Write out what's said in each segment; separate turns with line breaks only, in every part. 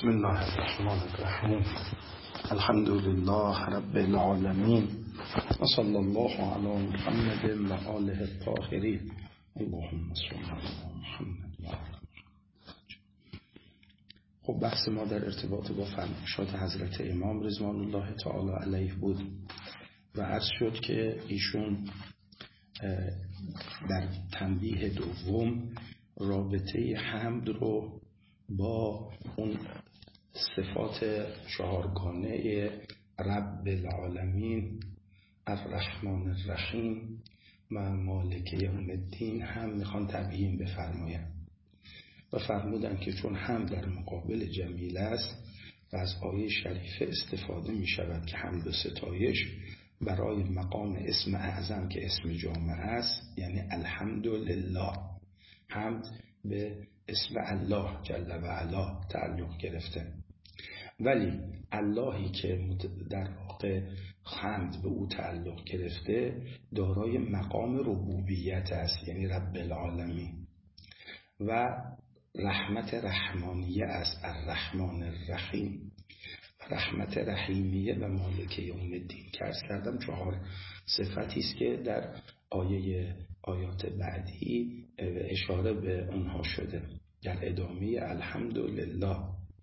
بسم الله الرحمن الرحیم. الحمد لله رب العالمین و صلی الله علی محمد و آله الطاهرین. اللهم صل علی محمد. خب بحث ما در ارتباط با فرمایشات حضرت امام رضوان الله تعالی علیه بود و عرض شد که ایشون در تنبیه دوم رابطه حمد رو با اون صفات چهارگانه رب العالمین الرحمن الرحیم و مالک یوم الدین هم میخوان تبیین بفرمایند و فرمودن که چون حمد در مقابل جمیل است و از آیه شریفه استفاده میشود که حمد و ستایش برای مقام اسم اعظم که اسم جامع است، یعنی الحمدلله، حمد به اسم الله جل و علا تعلق گرفته، ولی اللهی که در واقع حمد به او تعلق گرفته دارای مقام ربوبیت است، یعنی رب العالمین، و رحمت رحمانیه است، الرحمن الرحیم، رحمت رحیمیه و مالک یوم الدین که عرض کردم 4 صفتی است که در آیات بعدی اشاره به اونها شده در ادامه الحمدلله.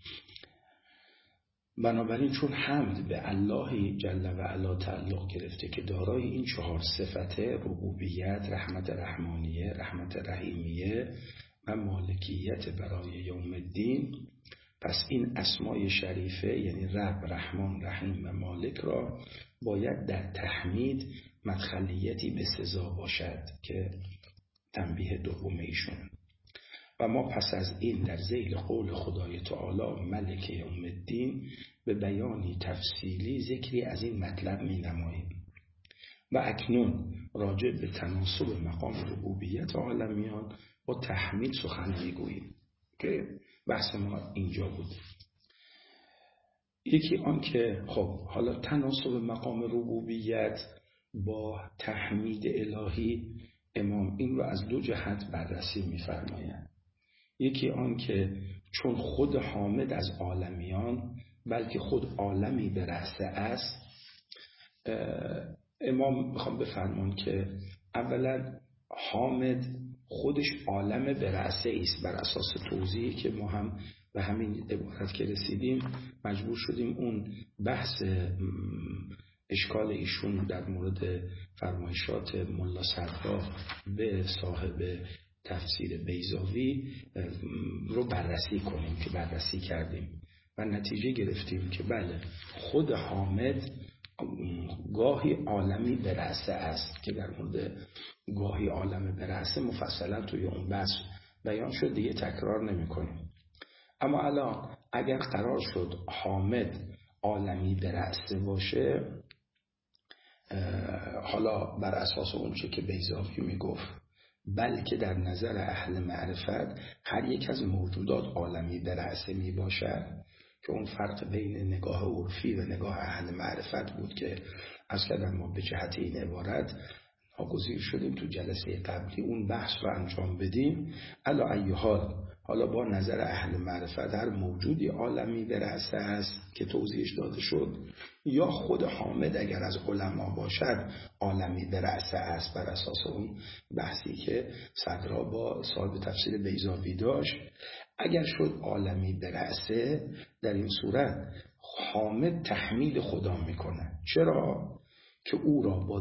بنابراین چون حمد به الله جل و علا تعلق گرفته که دارای این 4 صفت ربوبیت، رحمت رحمانیه، رحمت رحیمیه و مالکیت برای یوم الدین، پس این اسمای شریفه یعنی رب، رحمان، رحیم و مالک را باید در تحمید مدخلیتی به سزا باشد که تنبیه دوم ایشون. و ما پس از این در ذیل قول خدای تعالی ملک یوم الدین به بیانی تفصیلی ذکری از این مطلب می نماییم و اکنون راجع به تناسب مقام ربوبیت عالمیان و تحمید سخن می گوییم که بحث ما اینجا بود. یکی آن که خب حالا تناسب مقام ربوبیت با تحمید الهی امام این رو از 2 جهت بررسی می‌فرمایند. یکی آن که چون خود حامد از عالمیان بلکه خود عالمی به رأسه است، امام میخوام بفرمان که اولا حامد خودش عالم به رأسه است. بر اساس توضیحی که ما هم به همین عبارت که رسیدیم مجبور شدیم اون بحث اشکال ایشون در مورد فرمایشات ملا صدرا به صاحب تفسیر بیضاوی رو بررسی کنیم که بررسی کردیم و نتیجه گرفتیم که بله، خود حامد گاهی عالمی به رأسه است که در مورد گاهی عالم به رأسه مفصلا توی اون بحث بیان شد، دیگه تکرار نمی کنیم. اما الان اگر قرار شد حامد عالمی به رأسه باشه، حالا بر اساس اون چه که بیضاوی میگفت، بلکه در نظر اهل معرفت هر یک از موجودات عالمی به رأسه می باشد، که اون فرق بین نگاه عرفی و نگاه اهل معرفت بود که از کردم ما به جهت این عبارت ناگزیر شدیم تو جلسه قبلی اون بحث رو انجام بدیم. علا ای حال، حالا با نظر اهل معرفت هر موجودی عالمی به رأسه است که توضیحش داده شد، یا خود حامد اگر از علما باشد عالمی به رأسه است بر اساس اون بحثی که صدرا با صاحب تفسیر بیضاوی داشت. اگر شد عالمی به رأسه، در این صورت حامد تحمیل خدا میکنه. چرا؟ که او را با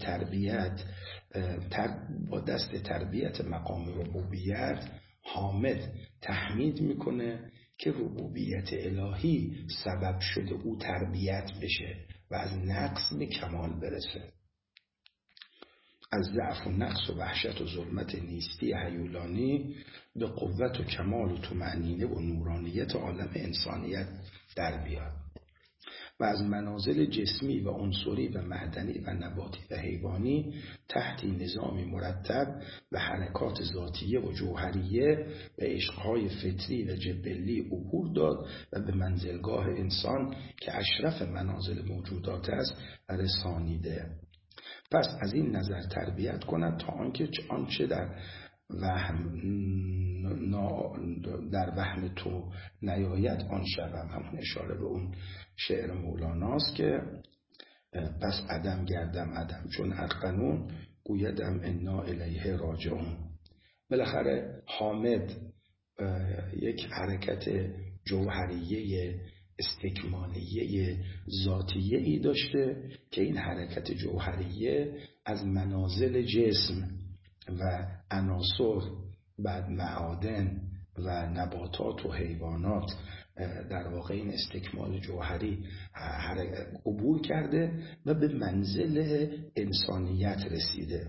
دست تربیت مقام ربوبیت حامد تحمید میکنه که ربوبیت الهی سبب شده او تربیت بشه و از نقص به کمال برسه، از ضعف و نقص و وحشت و ظلمت نیستی هیولانی به قوت و کمال و طمأنینه و نورانیت عالم انسانیت در بیاد و از منازل جسمی و عنصری و معدنی و نباتی و حیوانی تحت نظام مرتب و حرکات ذاتیه و جوهریه و عشقهای فطری و جبلی عبور داد و به منزلگاه انسان که اشرف منازل موجودات است رسانیده. پس از این نظر تربیت کند تا آنچه در در وهم تو نیاید آن شبم، همون اشاره به اون شعر مولاناست که پس عدم گردم عدم چون ارقنون گویدم انا الیه راجعون. بالاخره حامد یک حرکت جوهریه استکمالیه ذاتیه ای داشته که این حرکت جوهریه از منازل جسم و عناصر بعد معادن و نباتات و حیوانات در واقع این استکمال جوهری عبور کرده و به منزل انسانیت رسیده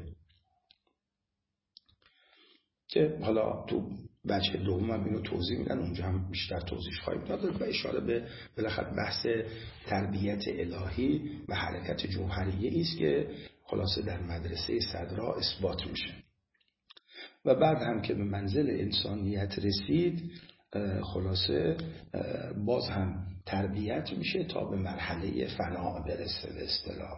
که حالا تو بچه دوم هم اینو توضیح میدن، اونجا هم بیشتر توضیح خواهیم داد و اشاره به بالاخره بحث تربیت الهی و حرکت جوهریه است که خلاصه در مدرسه صدرا اثبات میشه. و بعد هم که به منزل انسانیت رسید خلاصه باز هم تربیت میشه تا به مرحله فنا برسه به اصطلاح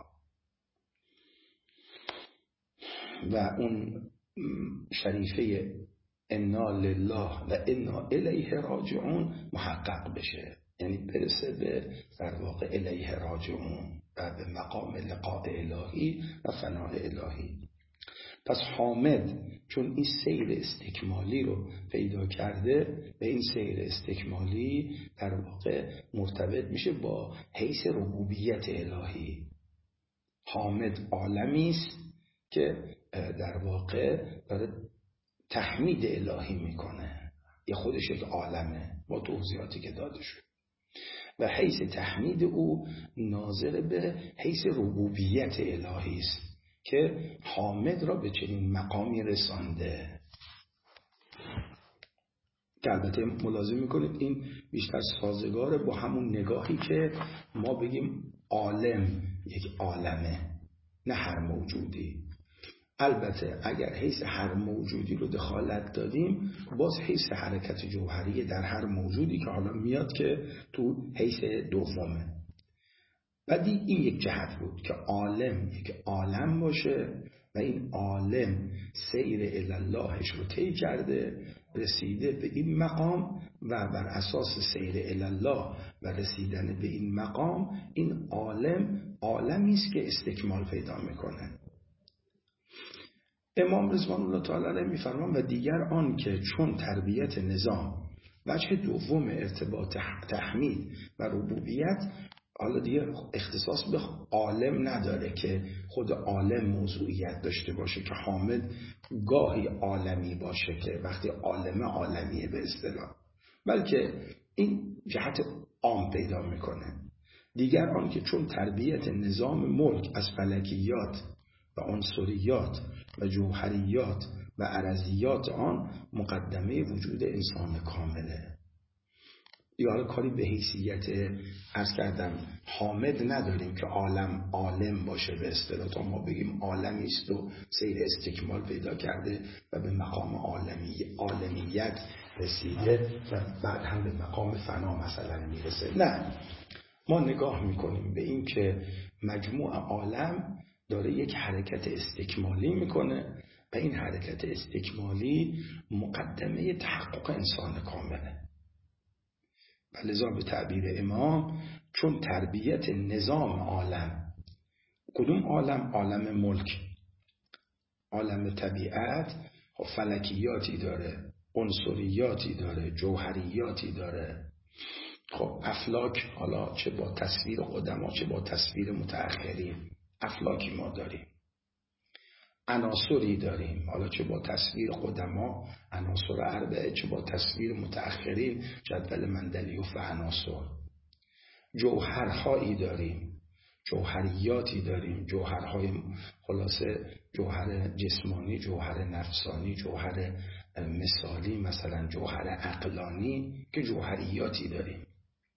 و اون شریفه انا لله و انا الیه راجعون محقق بشه، یعنی برسه به در واقع الیه راجعون و به مقام لقاء الهی و فناء الهی. پس حامد چون این سیر استکمالی رو پیدا کرده و این سیر استکمالی در واقع مرتبط میشه با حیث ربوبیت الهی. حامد عالمی است که در واقع داره تحمید الهی میکنه، یه خودش یک عالمه با توضیحاتی که داده شد و حیث تحمید او ناظر به حیث ربوبیت الهی است که حامد را به چنین مقامی رسانده. که البته ملاحظه میکنید این بیشتر سازگاره با همون نگاهی که ما بگیم عالم یک عالمه نه هر موجودی. البته اگر حیث هر موجودی رو دخالت دادیم باز حیث حرکت جوهری در هر موجودی که حالا میاد که تو حیث دومه. بعدی این یک جهت بود که عالم یک عالم باشه و این عالم سیر الاللهش رو طی کرده رسیده به این مقام و بر اساس سیر الالله و رسیدن به این مقام این عالم عالمی است که استکمال پیدا میکنه. امام رضوان الله تعالی علیه میفرمان و دیگر آن که چون تربیت نظام وجه دوم ارتباط تحمید و ربوبیت حالا دیگه اختصاص به عالم نداره که خود عالم موضوعیت داشته باشه که حامد گاهی عالمی باشه که وقتی عالمیه به اصطلاح، بلکه این جهت عام پیدا میکنه. دیگر آن که چون تربیت نظام ملک از فلکیات و عنصریات و جوهریات و عرضیات آن مقدمه وجود انسان کامله. یا حالا کاری به حیثیت عرض کردم حامد نداریم که عالم باشه به اصطلاح تا ما بگیم عالمی است و سیر استکمال پیدا کرده و به مقام عالمیت رسیده و بعد هم به مقام فنا مثلا میرسه. نه، ما نگاه میکنیم به این که مجموع عالم داره یک حرکت استکمالی میکنه و این حرکت استکمالی مقدمه تحقق انسان کامله. و لذا به تعبیر امام چون تربیت نظام عالم، کدوم عالم؟ عالم ملک، عالم طبیعت فلکیاتی داره، عنصریاتی داره، جوهریاتی داره. خب افلاک حالا چه با تصویر قدما چه با تصویر متأخرین افلاکی ما داریم، عناصری داریم حالا چه با تصویر قدما عناصر اربعه چه با تصویر متأخرین جدول مندلیوف و عناصر. جوهرهایی داریم، جوهریاتی داریم، جوهرهای خلاصه جوهر جسمانی، جوهر نفسانی، جوهر مثالی مثلا جوهر عقلانی که جوهریاتی داریم.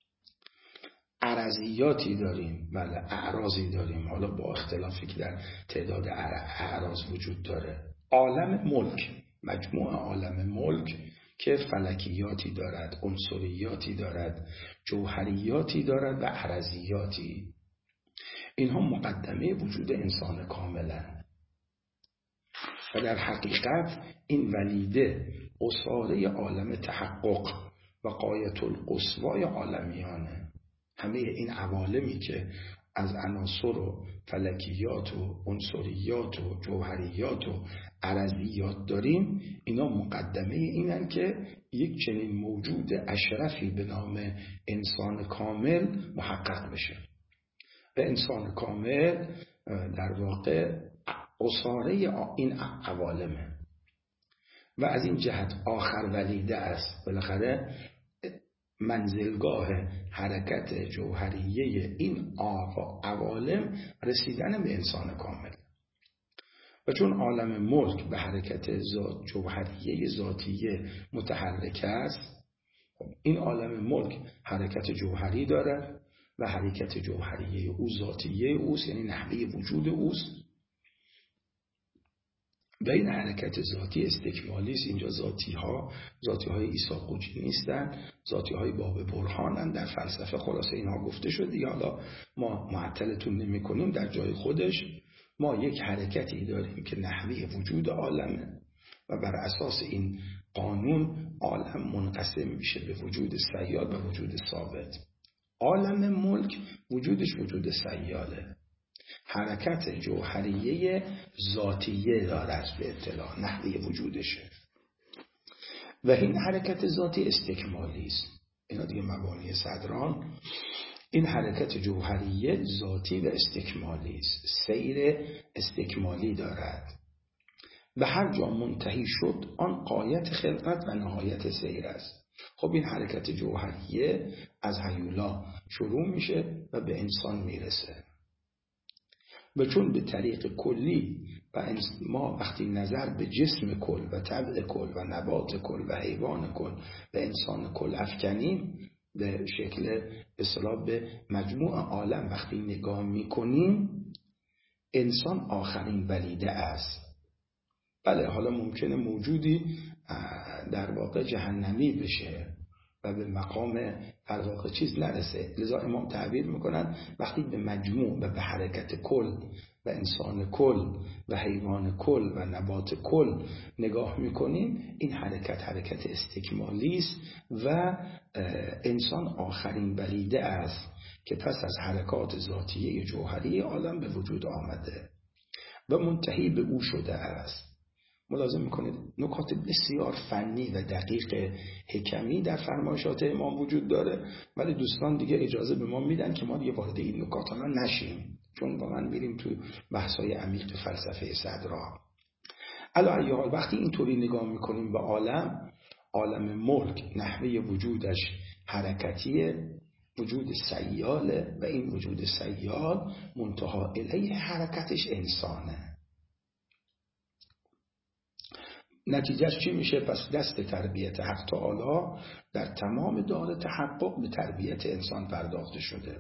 عرضیاتی داریم، بله اعراضی داریم حالا با اختلافی که در تعداد اعراض وجود داره. عالم ملک، مجموع عالم ملک که فلکیاتی دارد، عنصریاتی دارد، جوهریاتی دارد و عرضیاتی، اینها مقدمه وجود انسان کاملا. و در حقیقت این ولیده اصاره عالم تحقق و غایة القصوای عالمیانه. همه این عوالمی که از عناصر و فلکیات و عنصریات و جوهریات و عرضیات داریم، اینا مقدمه اینن که یک چنین موجود اشرفی به نام انسان کامل محقق بشه. و انسان کامل در واقع اصاره این عوالمه و از این جهت آخر ولیده است. بالاخره منزلگاه حرکت جوهریه این عوالم رسیدن به انسان کامل. و چون عالم ملک به حرکت جوهریه ذاتیه متحرک است، این عالم ملک حرکت جوهری دارد و حرکت جوهریه او ذاتیه اوست، یعنی نحوه وجود اوست. و این حرکت ذاتی استکمالی است. اینجا ذاتی های عیسی قوچی نیستن، ذاتی های باب برهانن. در فلسفه خلاصه اینها گفته شد دیگه، حالا ما معطلتون نمی کنیم. در جای خودش ما یک حرکتی داریم که نحوه وجود عالمه و بر اساس این قانون عالم منقسم میشه به وجود سیال و وجود ثابت. عالم ملک وجودش وجود سیاله، حرکت جوهریه ذاتیه دارد به اطلاع نحوه وجودشه و این حرکت ذاتی استکمالی است. اینا دیگه مبانی صدران. این حرکت جوهریه ذاتی و استکمالی است، سیر استکمالی دارد و هر جا منتهی شد آن غایت خلقت و نهایت سیر است. خب این حرکت جوهریه از هیولا شروع میشه و به انسان میرسه و چون به طریق کلی و ما وقتی نظر به جسم کل و طبع کل و نبات کل و حیوان کل و انسان کل افکنیم، به شکل اصطلاح به مجموع عالم وقتی نگاه میکنیم، انسان آخرین ولیده است. بله حالا ممکنه موجودی در واقع جهنمی بشه و به مقام در واقع چیز نرسه. لذا امام تعبیر میکنن وقتی به مجموع و به حرکت کل و انسان کل و حیوان کل و نبات کل نگاه میکنیم، این حرکت استکمالی است و انسان آخرین ولیده است که پس از حرکات ذاتیه جوهری عالم به وجود آمده و منتهی به او شده است. ملاحظه میکنید نکات بسیار فنی و دقیق حکمی در فرمایشات امام وجود داره، ولی دوستان دیگه اجازه به ما میدن که ما دیگه وارد این نکات ها نشیم، چون واقعا میریم تو بحث‌های عمیق فلسفه صدرا. علی ای حال وقتی اینطوری نگاه میکنیم به عالم ملک نحوه وجودش حرکتیه، وجود سیاله و این وجود سیال منتها الیه حرکتش انسانه. نتیجهش چی میشه؟ پس دست تربیت حق تعالی در تمام دار تحقق به تربیت انسان پرداخته شده.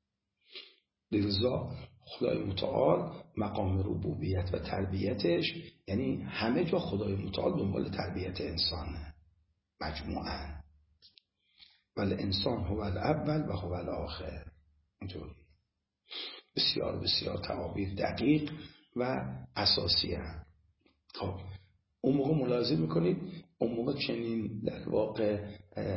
لذا خدای متعال مقام ربوبیت و تربیتش، یعنی همه جا خدای متعال دنبال تربیت انسانه مجموعاً. ولی انسان هو الاول و هو الاخر. اینطوری بسیار بسیار تعابیر دقیق و اساسی هم. خب اون موقع ملاحظه میکنید اون موقع چنین در واقع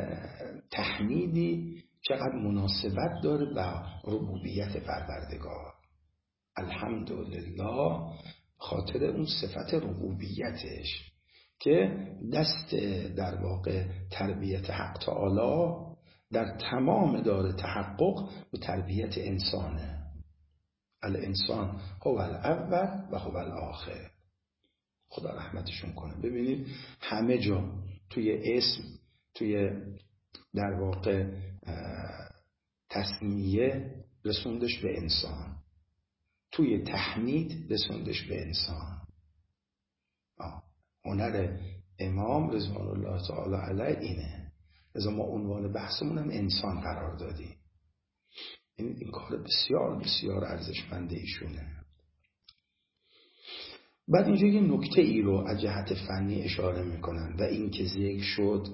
تحمیدی چقدر مناسبت داره با ربوبیت پروردگار. الحمدلله خاطر اون صفت ربوبیتش که دست در واقع تربیت حق تعالی در تمام دار تحقق و تربیت انسانه. الانسان هو الاول و هو الاخر. خدا رحمتشون کنه. ببینید همه جا توی اسم، توی در واقع تسمیه رسوندش به انسان، توی تحمید رسوندش به انسان. هنر امام رضوان الله تعالی علیه اینه. لذا ما عنوان بحثمون هم انسان قرار دادیم. این کار بسیار بسیار ارزشمند ایشونه. بعد اینجا یه نکته ای رو از جهت فنی اشاره میکنن و این که ذکر شد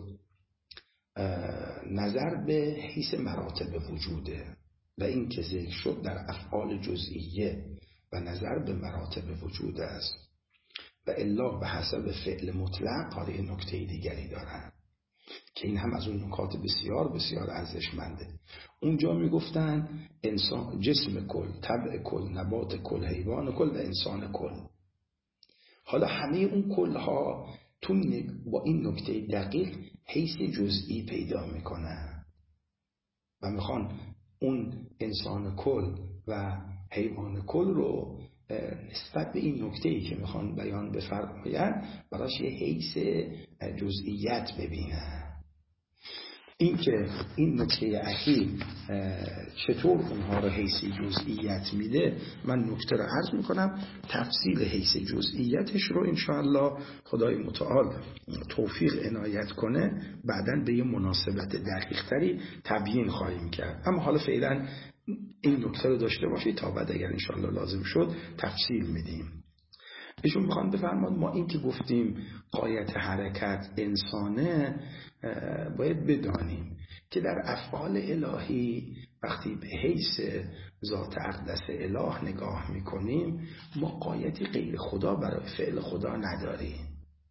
نظر به حیث مراتب وجوده و این که ذکر شد در افعال جزئیه و نظر به مراتب وجود است و الا به حسب فعل مطلق حالا نکته دیگری دارن که این هم از اون نکات بسیار بسیار ارزشمنده. اونجا میگفتن انسان جسم کل، طبع کل، نبات کل، حیوان کل و انسان کل. حالا همه اون کلها با این نکته دقیق حیث جزئی پیدا میکنن و میخوان اون انسان کل و حیوان کل رو نسبت به این نکته‌ای که میخوان بیان بفرماین براش یه حیث جزئیت ببینن. این که این نکته اخیر چطور اونها رو حیث جزئیت میده، من نکته رو عرض میکنم. تفصیل حیث جزئیتش رو انشاءالله خدای متعال توفیق عنایت کنه بعداً به یه مناسبت دقیق تری تبیین خواهیم کرد. اما حالا فعلا این نکته رو داشته باشید تا بعد اگر انشاءالله لازم شد تفصیل میدیم. ایشون میخوان بفرماد ما این که گفتیم غایت حرکت انسانه، باید بدانیم که در افعال الهی وقتی به حیث ذات اقدس اله نگاه میکنیم ما غایتی غیر خدا برای فعل خدا نداریم.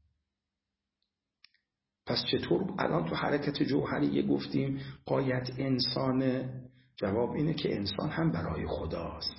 پس چطور الان تو حرکت جوهریه گفتیم غایت انسانه؟ جواب اینه که انسان هم برای خداست.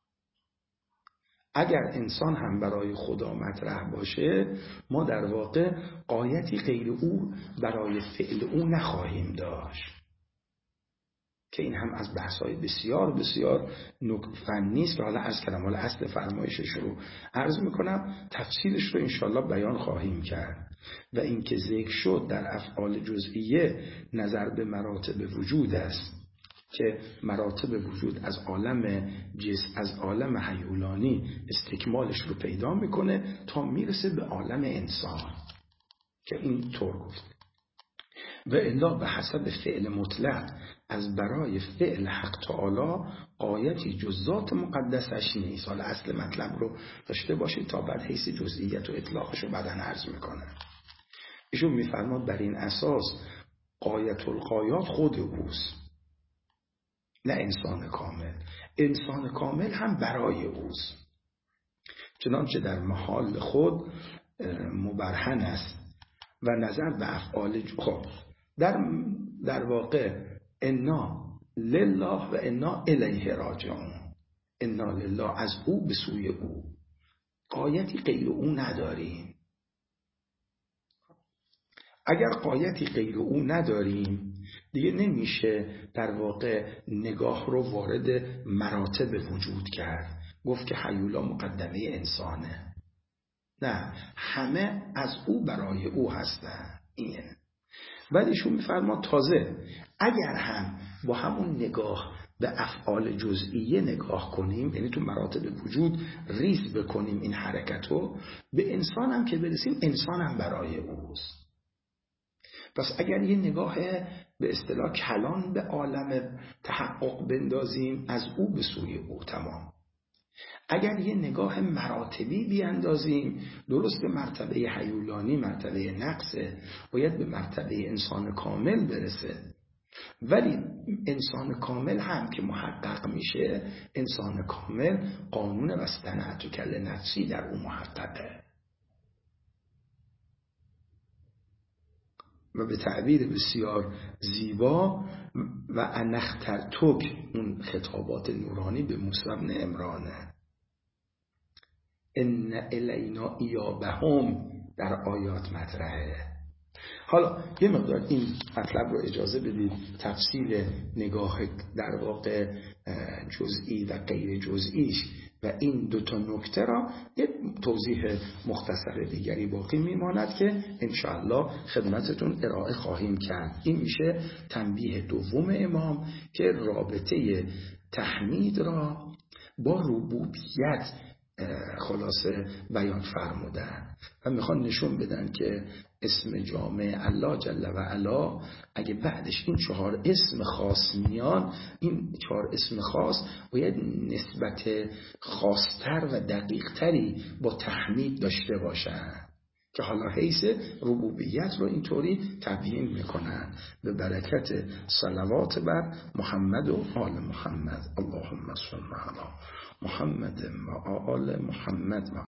اگر انسان هم برای خدا مطرح باشه ما در واقع غایتی غیر او برای فعل او نخواهیم داشت که این هم از بحث‌های بسیار بسیار فنی است که حالا از کلام اصل فرمایشش رو عرض میکنم، تفصیلش رو انشالله بیان خواهیم کرد. و این که ذکر شد در افعال جزئیه نظر به مراتب وجود است که مراتب وجود از عالم هیولانی استکمالش رو پیدا میکنه تا میرسه به عالم انسان که این طور گفت. و الا به حسب فعل مطلق از برای فعل حق تعالی غایتی جز ذات مقدسش نیست. حالا اصل مطلب رو داشته باشید تا بعد حیث جزئیت و اطلاقش رو بعداً عرض میکنه. ایشون میفرماد بر این اساس غایت الغایات خود اوست، نه انسان کامل. انسان کامل هم برای اوست، چنانچه در محال خود مبرهن است و نظر به افعال خود در واقع انا لله و انا الیه راجعون. انا لله از او به سوی او، غایتی غیر او نداریم. اگر غایتی غیر او نداریم دیگه نمیشه در واقع نگاه رو وارد مراتب وجود کرد، گفت که هیولا مقدمه انسانه. نه، همه از او برای او هستن. اینه. بعد ایشون میفرما تازه اگر هم با همون نگاه به افعال جزئیه نگاه کنیم، یعنی تو مراتب وجود ریز بکنیم این حرکتو، به انسان هم که برسیم انسان هم برای اوست. پس اگر یه نگاه به اصطلاح کلان به عالم تحقق بندازیم از او به سوی او تمام. اگر یه نگاه مراتبی بیاندازیم درست به مرتبه هیولانی مرتبه نقصه، باید به مرتبه انسان کامل برسه. ولی انسان کامل هم که محقق میشه، انسان کامل قانون واصطنعت کل نفسی در او محققه و به تعبیر بسیار زیبا و انخترتک، اون خطابات نورانی به موسی بن عمرانه، ان الینا ایابهم در آیات مطرحه. حالا یه مقدار این مطلب رو اجازه بدید تفصیل نگاه در واقع جزئی و غیر جزئیش و این دوتا نکته را یه توضیح مختصر دیگری باقی میماند که انشاءالله خدمتتون ارائه خواهیم کرد. این میشه تنبیه دوم امام که رابطه تحمید را با ربوبیت خلاصه بیان فرمودن و میخوان نشون بدن که اسم جامع الله جل و علا اگه بعدش این 4 اسم خاص میان، این 4 اسم خاص باید نسبت خاصتر و دقیقتری با تحمید داشته باشن که حالا حیث ربوبیت رو اینطوری تبیین میکنن. به برکت صلوات بر محمد و آل محمد. اللهم صل علی محمد و آل محمد.